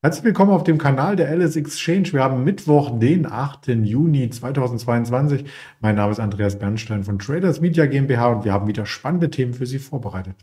Herzlich willkommen auf dem Kanal der Alice Exchange. Wir haben Mittwoch, den 8. Juni 2022. Mein Name ist Andreas Bernstein von Traders Media GmbH und wir haben wieder spannende Themen für Sie vorbereitet.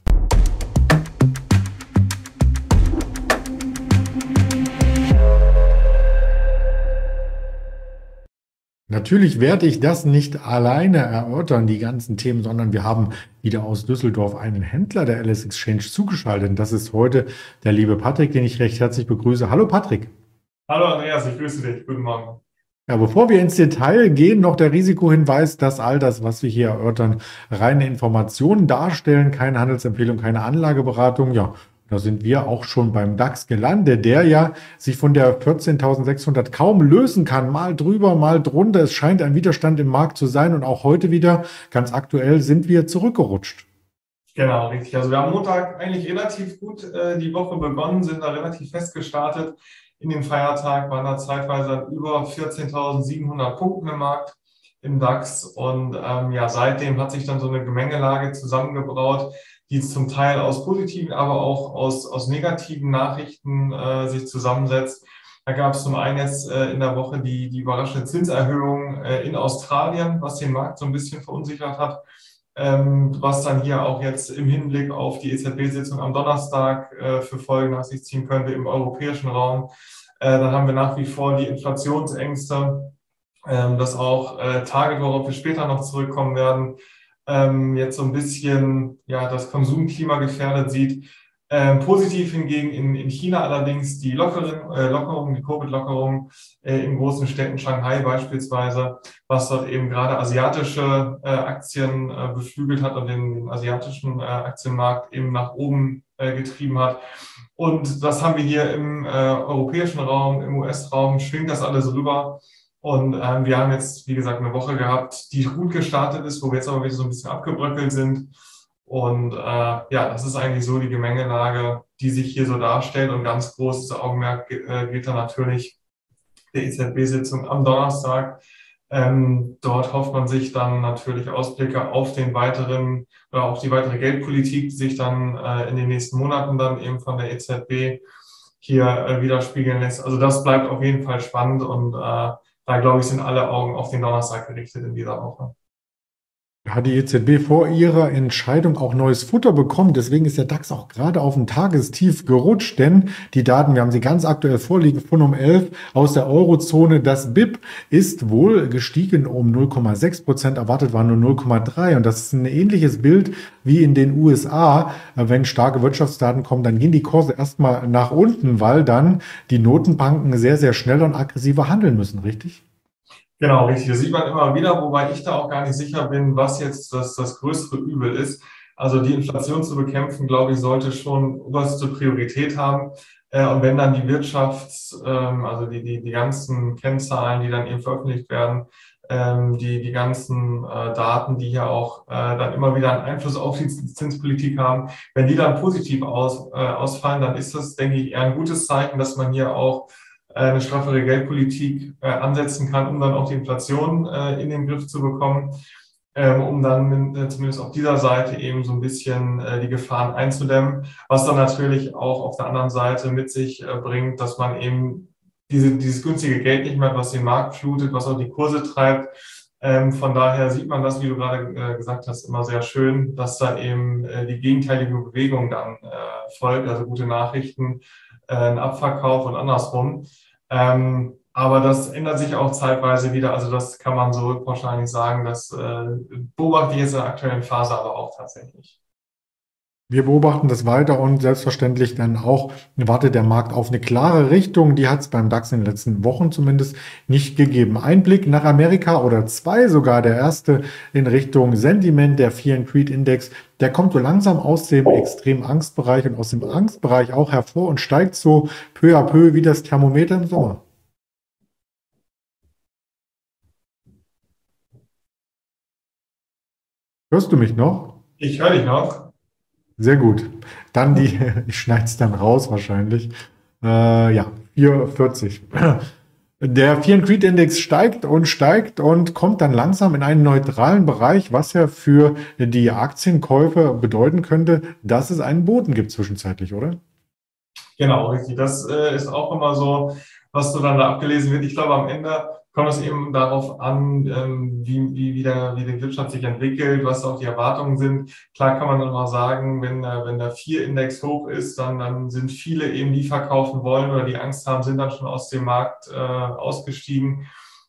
Natürlich werde ich das nicht alleine erörtern, die ganzen Themen, sondern wir haben wieder aus Düsseldorf einen Händler der Alice Exchange zugeschaltet. Das ist heute der liebe Patrick, den ich recht herzlich begrüße. Hallo Patrick. Hallo Andreas, ich grüße dich. Guten Morgen. Ja, bevor wir ins Detail gehen, noch der Risikohinweis, dass all das, was wir hier erörtern, reine Informationen darstellen, keine Handelsempfehlung, keine Anlageberatung. Ja, da sind wir auch schon beim DAX gelandet, der ja sich von der 14.600 kaum lösen kann. Mal drüber, mal drunter. Es scheint ein Widerstand im Markt zu sein und auch heute wieder, ganz aktuell, sind wir zurückgerutscht. Genau, richtig. Also wir haben Montag eigentlich relativ gut die Woche begonnen, sind da relativ fest gestartet. In den Feiertag waren da zeitweise über 14.700 Punkten im Markt im DAX. Und ja, seitdem hat sich dann so eine Gemengelage zusammengebraut, die zum Teil aus positiven, aber auch aus negativen Nachrichten sich zusammensetzt. Da gab es zum einen jetzt in der Woche die überraschende Zinserhöhung in Australien, was den Markt so ein bisschen verunsichert hat. Was dann hier auch jetzt im Hinblick auf die EZB-Sitzung am Donnerstag für Folgen nach sich ziehen könnte im europäischen Raum. Dann haben wir nach wie vor die Inflationsängste, das auch Tage, worauf wir später noch zurückkommen werden, jetzt so ein bisschen ja das Konsumklima gefährdet sieht. Positiv hingegen in China allerdings die Lockerung, die Covid-Lockerung in großen Städten, Shanghai beispielsweise, was dort eben gerade asiatische Aktien beflügelt hat und den asiatischen Aktienmarkt eben nach oben getrieben hat. Und das haben wir hier im europäischen Raum, im US-Raum, schwingt das alles rüber. Und wir haben jetzt, wie gesagt, eine Woche gehabt, die gut gestartet ist, wo wir jetzt aber wieder so ein bisschen abgebröckelt sind. Und ja, das ist eigentlich so die Gemengelage, die sich hier so darstellt. Und ganz großes Augenmerk gilt dann natürlich der EZB-Sitzung am Donnerstag. Dort hofft man sich dann natürlich Ausblicke auf den weiteren oder auf die weitere Geldpolitik, die sich dann in den nächsten Monaten dann eben von der EZB hier widerspiegeln lässt. Also das bleibt auf jeden Fall spannend und da, glaube ich, sind alle Augen auf den Donnerstag gerichtet in dieser Woche. Hat die EZB vor ihrer Entscheidung auch neues Futter bekommen. Deswegen ist der DAX auch gerade auf ein Tagestief gerutscht, denn die Daten, wir haben sie ganz aktuell vorliegen, von um 11 aus der Eurozone. Das BIP ist wohl gestiegen um 0,6%, erwartet waren nur 0,3%. Und das ist ein ähnliches Bild wie in den USA. Wenn starke Wirtschaftsdaten kommen, dann gehen die Kurse erstmal nach unten, weil dann die Notenbanken sehr, sehr schnell und aggressiver handeln müssen, richtig? Genau, richtig. Das sieht man immer wieder, wobei ich da auch gar nicht sicher bin, was jetzt das größere Übel ist. Also die Inflation zu bekämpfen, glaube ich, sollte schon oberste Priorität haben. Und wenn dann die also die ganzen Kennzahlen, die dann eben veröffentlicht werden, die ganzen Daten, die hier auch dann immer wieder einen Einfluss auf die Zinspolitik haben, wenn die dann positiv ausfallen, dann ist das, denke ich, eher ein gutes Zeichen, dass man hier auch eine straffere Geldpolitik ansetzen kann, um dann auch die Inflation in den Griff zu bekommen, um dann zumindest auf dieser Seite eben so ein bisschen die Gefahren einzudämmen, was dann natürlich auch auf der anderen Seite mit sich bringt, dass man eben dieses günstige Geld nicht mehr hat, was den Markt flutet, was auch die Kurse treibt. Von daher sieht man das, wie du gerade gesagt hast, immer sehr schön, dass da eben die gegenteilige Bewegung dann folgt, also gute Nachrichten, ein Abverkauf und andersrum. Aber das ändert sich auch zeitweise wieder. Also das kann man so wahrscheinlich sagen. Das beobachte ich jetzt in der aktuellen Phase aber auch tatsächlich. Wir beobachten das weiter und selbstverständlich dann auch wartet der Markt auf eine klare Richtung. Die hat es beim DAX in den letzten Wochen zumindest nicht gegeben. Ein Blick nach Amerika oder zwei sogar, der erste in Richtung Sentiment, der Fear and Greed Index, der kommt so langsam aus dem extremen Angstbereich und aus dem Angstbereich auch hervor und steigt so peu à peu wie das Thermometer im Sommer. Hörst du mich noch? Ich höre dich noch. Sehr gut. Dann ich schneide es dann raus wahrscheinlich. Ja, 4,40. Der Fear and Greed Index steigt und kommt dann langsam in einen neutralen Bereich, was ja für die Aktienkäufer bedeuten könnte, dass es einen Boden gibt zwischenzeitlich, oder? Genau, richtig. Das ist auch immer so, was so dann da abgelesen wird. Ich glaube, am Ende kommt es eben darauf an, wie die Wirtschaft sich entwickelt, was auch die Erwartungen sind. Klar kann man dann mal sagen, wenn der 4-Index hoch ist, dann sind viele eben, die verkaufen wollen oder die Angst haben, sind dann schon aus dem Markt ausgestiegen.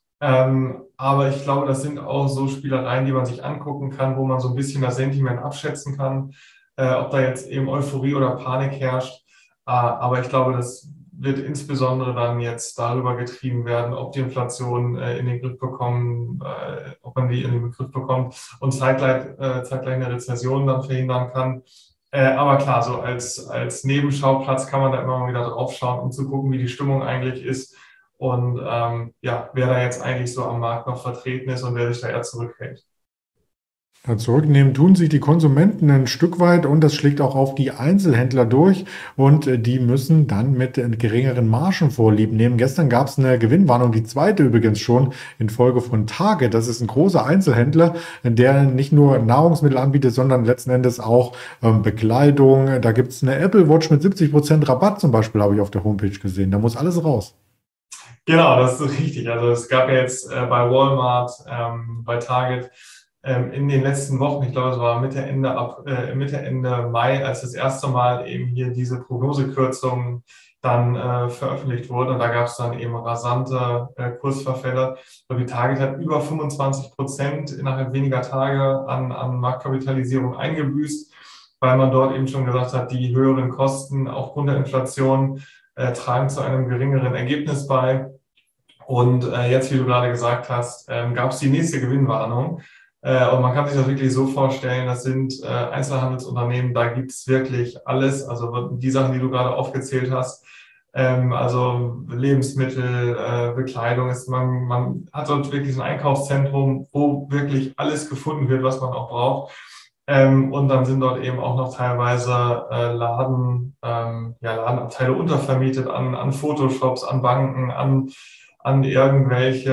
Aber ich glaube, das sind auch so Spielereien, die man sich angucken kann, wo man so ein bisschen das Sentiment abschätzen kann, ob da jetzt eben Euphorie oder Panik herrscht. Aber ich glaube, das wird insbesondere dann jetzt darüber getrieben werden, ob die Inflation in den Griff bekommen, ob man die in den Griff bekommt und zeitgleich eine Rezession dann verhindern kann. Aber klar, so als Nebenschauplatz kann man da immer mal wieder drauf schauen, um zu gucken, wie die Stimmung eigentlich ist und ja, wer da jetzt eigentlich so am Markt noch vertreten ist und wer sich da eher zurückhält. Ja, zurücknehmen tun sich die Konsumenten ein Stück weit und das schlägt auch auf die Einzelhändler durch und die müssen dann mit geringeren Margen Vorlieb nehmen. Gestern gab es eine Gewinnwarnung, die zweite übrigens schon in Folge von Target. Das ist ein großer Einzelhändler, der nicht nur Nahrungsmittel anbietet, sondern letzten Endes auch Bekleidung. Da gibt es eine Apple Watch mit 70% Rabatt zum Beispiel, habe ich auf der Homepage gesehen. Da muss alles raus. Genau, das ist richtig. Also es gab ja jetzt bei Walmart, bei Target in den letzten Wochen, ich glaube, es war Mitte, Ende Mai, als das erste Mal eben hier diese Prognosekürzungen dann veröffentlicht wurden. Und da gab es dann eben rasante Kursverfälle. So wie Target hat über 25% innerhalb weniger Tage an Marktkapitalisierung eingebüßt, weil man dort eben schon gesagt hat, die höheren Kosten aufgrund der Inflation tragen zu einem geringeren Ergebnis bei. Und jetzt, wie du gerade gesagt hast, gab es die nächste Gewinnwarnung. Und man kann sich das wirklich so vorstellen, das sind Einzelhandelsunternehmen, da gibt es wirklich alles. Also die Sachen, die du gerade aufgezählt hast, also Lebensmittel, Bekleidung, man hat dort wirklich ein Einkaufszentrum, wo wirklich alles gefunden wird, was man auch braucht. Und dann sind dort eben auch noch teilweise Ladenabteile untervermietet an Photoshops, an Banken, an irgendwelche,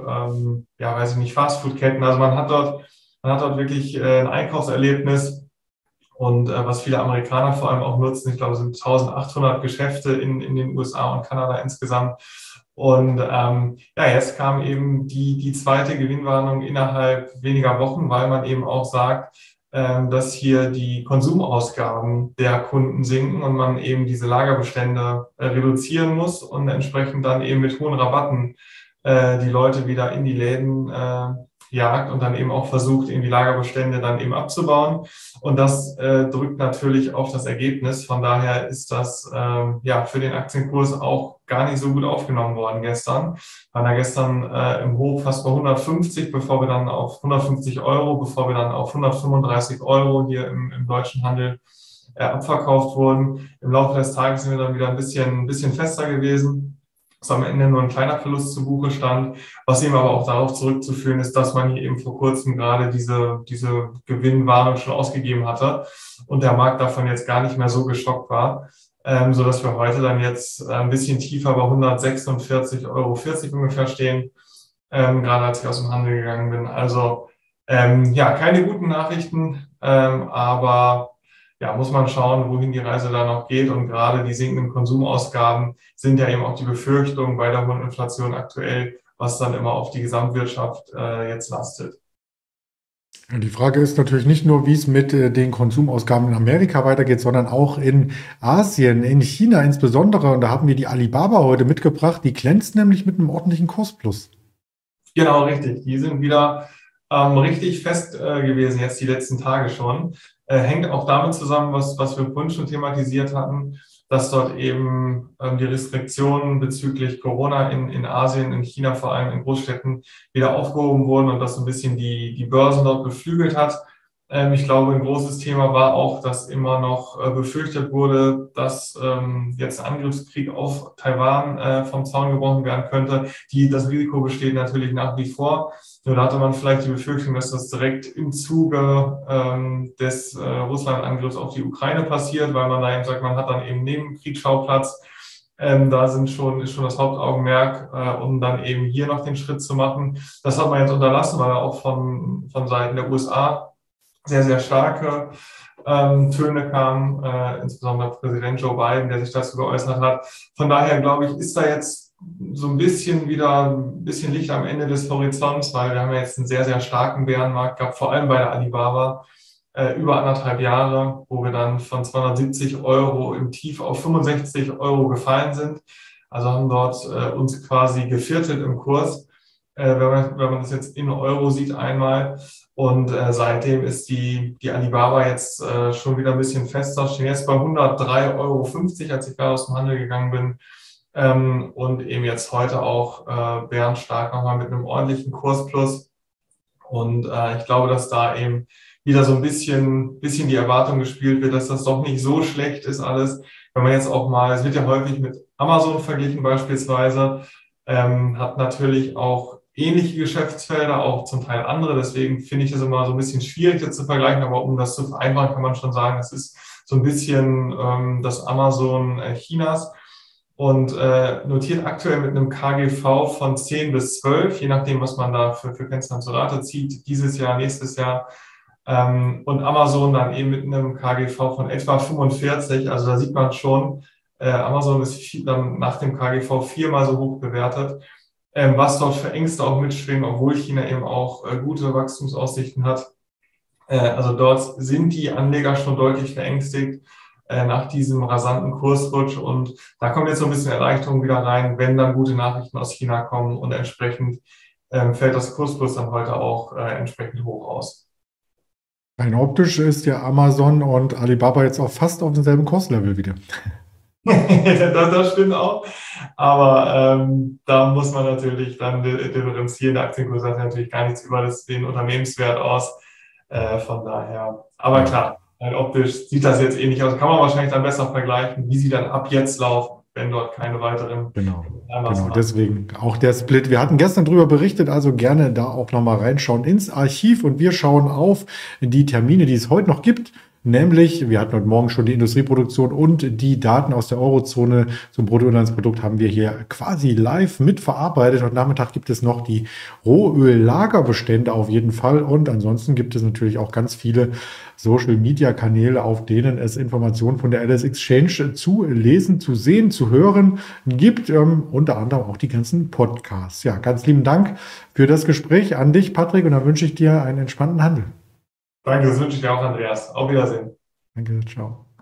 weiß ich nicht, Fastfood-Ketten. Also man hat dort wirklich ein Einkaufserlebnis und was viele Amerikaner vor allem auch nutzen. Ich glaube, es sind 1800 Geschäfte in den USA und Kanada insgesamt. Und jetzt kam eben die zweite Gewinnwarnung innerhalb weniger Wochen, weil man eben auch sagt, dass hier die Konsumausgaben der Kunden sinken und man eben diese Lagerbestände reduzieren muss und entsprechend dann eben mit hohen Rabatten die Leute wieder in die Läden jagt und dann eben auch versucht, eben die Lagerbestände dann eben abzubauen. Und das drückt natürlich auf das Ergebnis. Von daher ist das für den Aktienkurs auch gar nicht so gut aufgenommen worden gestern. Waren da gestern im Hoch fast bei 150, bevor wir dann auf 150 Euro, bevor wir dann auf 135 Euro hier im deutschen Handel abverkauft wurden. Im Laufe des Tages sind wir dann wieder ein bisschen fester gewesen, dass am Ende nur ein kleiner Verlust zu Buche stand, was eben aber auch darauf zurückzuführen ist, dass man hier eben vor kurzem gerade diese Gewinnwarnung schon ausgegeben hatte und der Markt davon jetzt gar nicht mehr so geschockt war, so dass wir heute dann jetzt ein bisschen tiefer bei 146,40 Euro ungefähr stehen, gerade als ich aus dem Handel gegangen bin. Also keine guten Nachrichten, aber ja, muss man schauen, wohin die Reise da noch geht. Und gerade die sinkenden Konsumausgaben sind ja eben auch die Befürchtung bei der hohen Inflation aktuell, was dann immer auf die Gesamtwirtschaft jetzt lastet. Die Frage ist natürlich nicht nur, wie es mit den Konsumausgaben in Amerika weitergeht, sondern auch in Asien, in China insbesondere. Und da haben wir die Alibaba heute mitgebracht. Die glänzt nämlich mit einem ordentlichen Kursplus. Genau, richtig. Die sind wieder richtig fest gewesen, jetzt die letzten Tage schon. Hängt auch damit zusammen, was wir vorhin schon thematisiert hatten, dass dort eben die Restriktionen bezüglich Corona in Asien, in China, vor allem in Großstädten, wieder aufgehoben wurden und das so ein bisschen die Börsen dort beflügelt hat. Ich glaube, ein großes Thema war auch, dass immer noch befürchtet wurde, dass jetzt ein Angriffskrieg auf Taiwan vom Zaun gebrochen werden könnte. Das Risiko besteht natürlich nach wie vor. Nur da hatte man vielleicht die Befürchtung, dass das direkt im Zuge des Russland-Angriffs auf die Ukraine passiert, weil man da eben sagt, man hat dann eben neben Kriegsschauplatz. Da ist schon das Hauptaugenmerk, um dann eben hier noch den Schritt zu machen. Das hat man jetzt unterlassen, weil auch von Seiten der USA sehr, sehr starke Töne kamen, insbesondere Präsident Joe Biden, der sich dazu geäußert hat. Von daher glaube ich, ist da jetzt so ein bisschen Licht am Ende des Horizonts, weil wir haben ja jetzt einen sehr, sehr starken Bärenmarkt gehabt, vor allem bei der Alibaba, über 1,5 Jahre, wo wir dann von 270 € im Tief auf 65 € gefallen sind. Also haben dort uns quasi geviertelt im Kurs, wenn man das jetzt in Euro sieht einmal. Und seitdem ist die Alibaba jetzt schon wieder ein bisschen fester, stehen jetzt bei 103,50 €, als ich gerade aus dem Handel gegangen bin. Und eben jetzt heute auch bärenstark nochmal mit einem ordentlichen Kursplus. Und ich glaube, dass da eben wieder so ein bisschen die Erwartung gespielt wird, dass das doch nicht so schlecht ist alles. Wenn man jetzt auch mal, es wird ja häufig mit Amazon verglichen beispielsweise, hat natürlich auch ähnliche Geschäftsfelder, auch zum Teil andere. Deswegen finde ich das immer so ein bisschen schwierig jetzt zu vergleichen, aber um das zu vereinfachen, kann man schon sagen, es ist so ein bisschen das Amazon Chinas und notiert aktuell mit einem KGV von 10 bis 12, je nachdem, was man da für Kennzahlen zur Rate zieht, dieses Jahr, nächstes Jahr. Und Amazon dann eben mit einem KGV von etwa 45. Also da sieht man schon, Amazon ist dann nach dem KGV 4-mal so hoch bewertet, was dort für Ängste auch mitschwingen, obwohl China eben auch gute Wachstumsaussichten hat. Also dort sind die Anleger schon deutlich verängstigt nach diesem rasanten Kursrutsch. Und da kommt jetzt so ein bisschen Erleichterung wieder rein, wenn dann gute Nachrichten aus China kommen und entsprechend fällt das Kursplus dann heute auch entsprechend hoch aus. Rein optisch ist ja Amazon und Alibaba jetzt auch fast auf demselben Kurslevel wieder. Das stimmt auch. Aber da muss man natürlich dann differenzieren. Der Aktienkurs sagt natürlich gar nichts über den Unternehmenswert aus. Von daher. Aber klar, rein optisch sieht das jetzt ähnlich aus. Kann man wahrscheinlich dann besser vergleichen, wie sie dann ab jetzt laufen, wenn dort keine weiteren. Genau, deswegen auch der Split. Wir hatten gestern darüber berichtet, also gerne da auch nochmal reinschauen ins Archiv und wir schauen auf die Termine, die es heute noch gibt. Nämlich, wir hatten heute Morgen schon die Industrieproduktion und die Daten aus der Eurozone zum Bruttoinlandsprodukt haben wir hier quasi live mitverarbeitet. Heute Nachmittag gibt es noch die Rohöllagerbestände auf jeden Fall. Und ansonsten gibt es natürlich auch ganz viele Social-Media-Kanäle, auf denen es Informationen von der LS Exchange zu lesen, zu sehen, zu hören gibt. Unter anderem auch die ganzen Podcasts. Ja, ganz lieben Dank für das Gespräch an dich, Patrick. Und dann wünsche ich dir einen entspannten Handel. Danke, das wünsche ich dir auch, Andreas. Auf Wiedersehen. Danke, ciao.